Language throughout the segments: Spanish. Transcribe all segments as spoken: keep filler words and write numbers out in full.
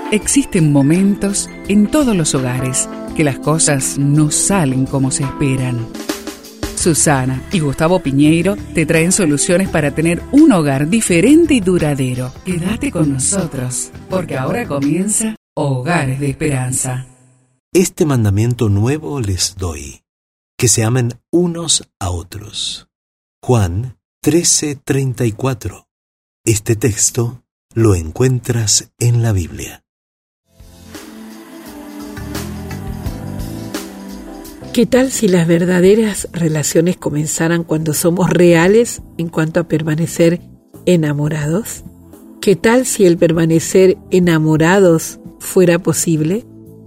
Existen momentos en todos los hogares que las cosas no salen como se esperan. Susana y Gustavo Piñeiro te traen soluciones para tener un hogar diferente y duradero. Quédate con nosotros, porque ahora comienza Hogares de Esperanza. Este mandamiento nuevo les doy, que se amen unos a otros. Juan trece treinta y cuatro. Este texto lo encuentras en la Biblia. ¿Qué tal si las verdaderas relaciones comenzaran cuando somos reales en cuanto a permanecer enamorados? ¿Qué tal si el permanecer enamorados fuera posible?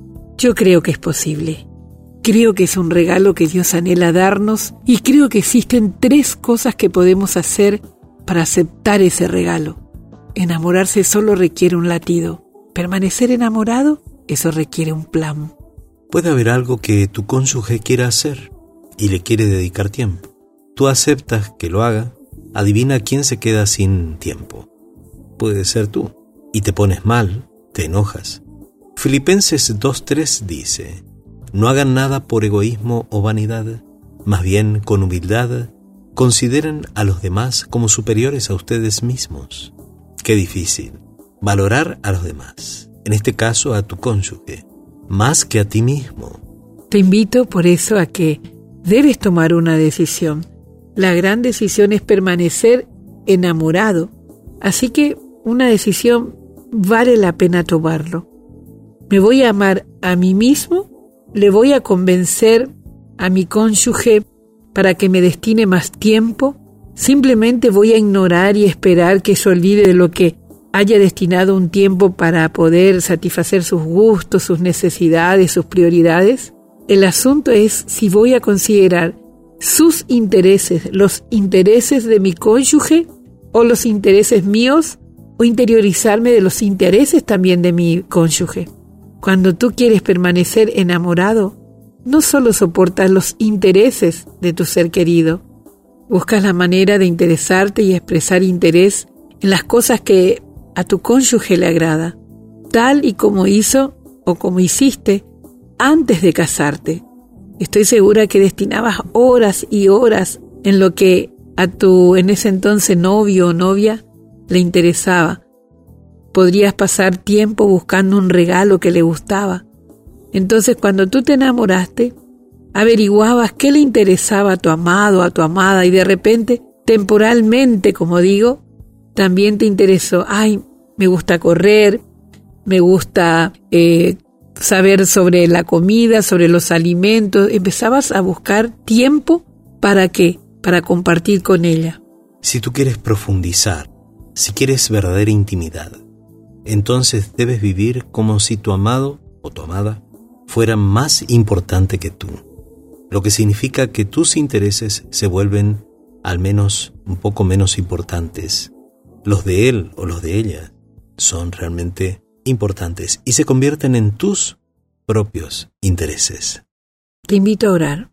Yo creo que es posible. Creo que es un regalo que Dios anhela darnos y creo que existen tres cosas que podemos hacer para aceptar ese regalo. Enamorarse solo requiere un latido. Permanecer enamorado, eso requiere un plan. Puede haber algo que tu cónyuge quiera hacer y le quiere dedicar tiempo. Tú aceptas que lo haga, adivina quién se queda sin tiempo. Puede ser tú. Y te pones mal, te enojas. Filipenses dos tres dice: no hagan nada por egoísmo o vanidad, más bien con humildad, consideren a los demás como superiores a ustedes mismos. Qué difícil, valorar a los demás, en este caso a tu cónyuge, más que a ti mismo. Te invito por eso a que debes tomar una decisión. La gran decisión es permanecer enamorado. Así que una decisión vale la pena tomarlo. Me voy a amar a mí mismo, le voy a convencer a mi cónyuge para que me destine más tiempo. Simplemente voy a ignorar y esperar que se olvide de lo que haya destinado un tiempo para poder satisfacer sus gustos, sus necesidades, sus prioridades. El asunto es si voy a considerar sus intereses, los intereses de mi cónyuge o los intereses míos, o interiorizarme de los intereses también de mi cónyuge. Cuando tú quieres permanecer enamorado, no solo soportas los intereses de tu ser querido, buscas la manera de interesarte y expresar interés en las cosas que a tu cónyuge le agrada, tal y como hizo o como hiciste antes de casarte. Estoy segura que destinabas horas y horas en lo que a tu en ese entonces novio o novia le interesaba. Podrías pasar tiempo buscando un regalo que le gustaba. Entonces, cuando tú te enamoraste, averiguabas qué le interesaba a tu amado, a tu amada, y de repente, temporalmente, como digo, también te interesó. Ay, me gusta correr, me gusta eh, saber sobre la comida, sobre los alimentos. Empezabas a buscar tiempo, ¿para qué? Para compartir con ella. Si tú quieres profundizar, si quieres verdadera intimidad, entonces debes vivir como si tu amado o tu amada fuera más importante que tú. Lo que significa que tus intereses se vuelven al menos un poco menos importantes. Los de él o los de ella son realmente importantes y se convierten en tus propios intereses. Te invito a orar.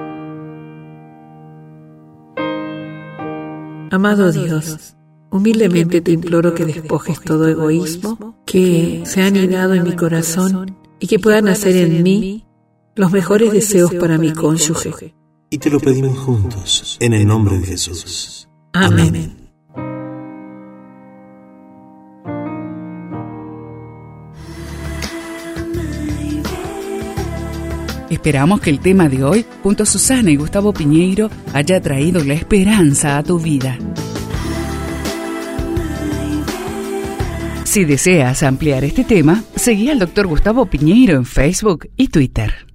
Amado Dios, humildemente te imploro que despojes todo egoísmo que se ha anidado en mi corazón y que puedan hacer en mí los mejores deseos para mi cónyuge. Y te lo pedimos juntos, en el nombre de Jesús. Amén. Amén. Esperamos que el tema de hoy, junto a Susana y Gustavo Piñeiro, haya traído la esperanza a tu vida. Si deseas ampliar este tema, seguí al doctor Gustavo Piñeiro en Facebook y Twitter.